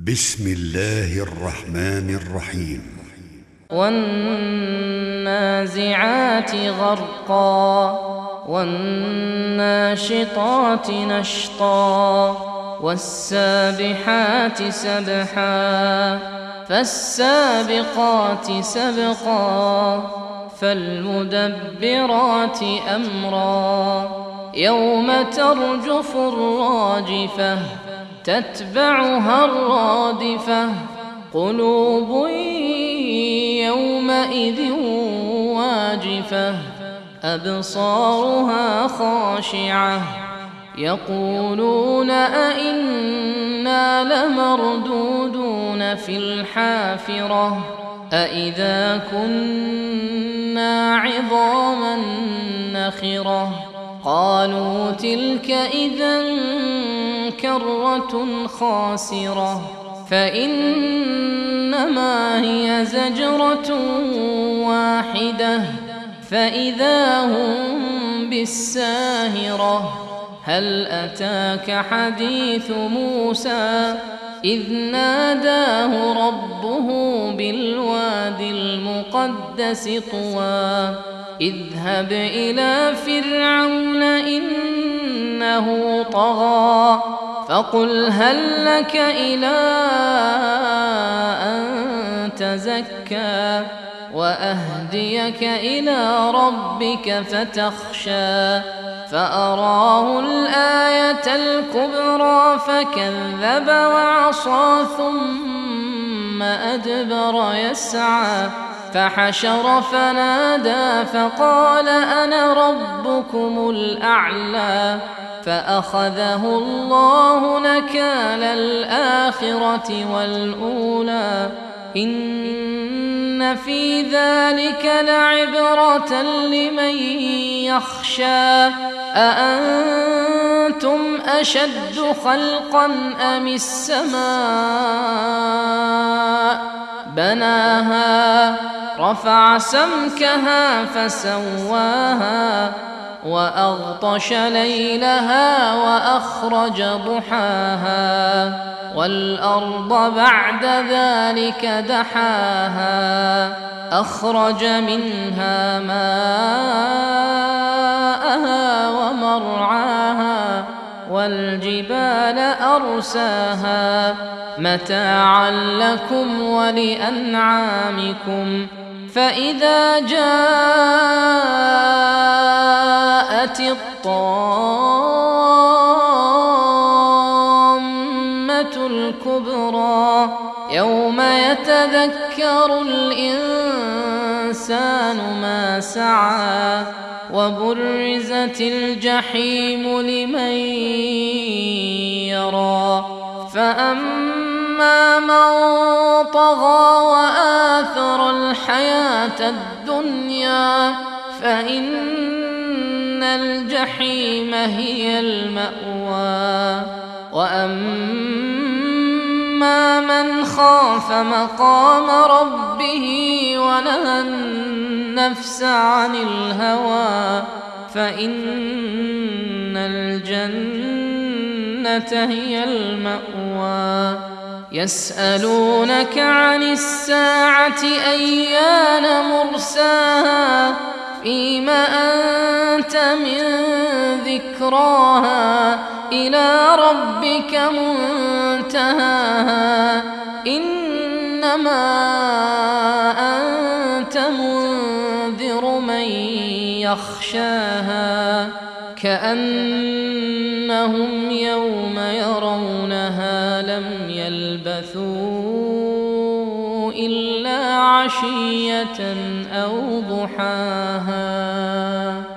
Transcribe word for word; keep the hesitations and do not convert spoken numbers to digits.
بسم الله الرحمن الرحيم والنازعات غرقا والناشطات نشطا والسابحات سبحا فالسابقات سبقا فالمدبرات أمرا يوم ترجف الراجفة تتبعها الرادفة قلوب يومئذ واجفة أبصارها خاشعة يقولون أئنا لمردودون في الحافرة أئذا كنا عظاما نخرة قالوا تلك إذا كرة خاسرة فإنما هي زجرة واحدة فإذا هم بالساهرة هل أتاك حديث موسى إذ ناداه ربه بالواد المقدس طوى اذهب إلى فرعون إنه طغى فقل هل لك إلى أن تزكى وأهديك إلى ربك فتخشى فأراه الآية الكبرى فكذب وعصى ثم أدبر يسعى فحشر فنادى فقال أنا ربكم الأعلى فأخذه الله نكال الآخرة والأولى إن في ذلك لعبرة لمن يخشى أأنتم أشد خلقا أم السماء بناها رفع سمكها فسواها وأغطش ليلها وأخرج ضحاها والأرض بعد ذلك دحاها أخرج منها ماءها ومرعاها والجبال أرساها متاعا لكم ولأنعامكم فإذا جاءت الطامة الكبرى يوم يتذكر الإنسان ما سعى وبرزت الجحيم لمن يرى فأما من طغى وآثر الحياة الدنيا فإن الجحيم هي المأوى وأما من خاف مقام ربه ونهى النفس عن الهوى فإن الجنة هي المأوى يسألونك عن الساعة أيان مرساها فيما أنت من ذكراها إلى ربك منتهاها إنما أنت منذر من يخشاها كأنهم يوم يرونها لم يلبثوا إلا عشية أو ضحاها.